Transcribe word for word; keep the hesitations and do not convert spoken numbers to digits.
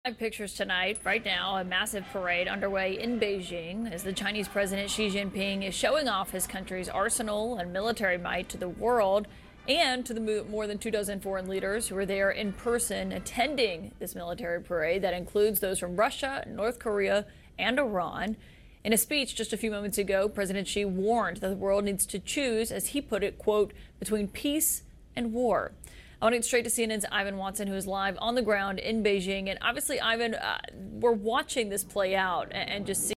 Live pictures tonight, right now, a massive parade underway in Beijing as the Chinese President Xi Jinping is showing off his country's arsenal and military might to the world and to the more than two dozen foreign leaders who are there in person attending this military parade that includes those from Russia, North Korea, and Iran. In a speech just a few moments ago, President Xi warned that the world needs to choose, as he put it, quote, between peace and war. I want to get straight to C N N's Ivan Watson, who is live on the ground in Beijing. And obviously, Ivan, uh, we're watching this play out and just see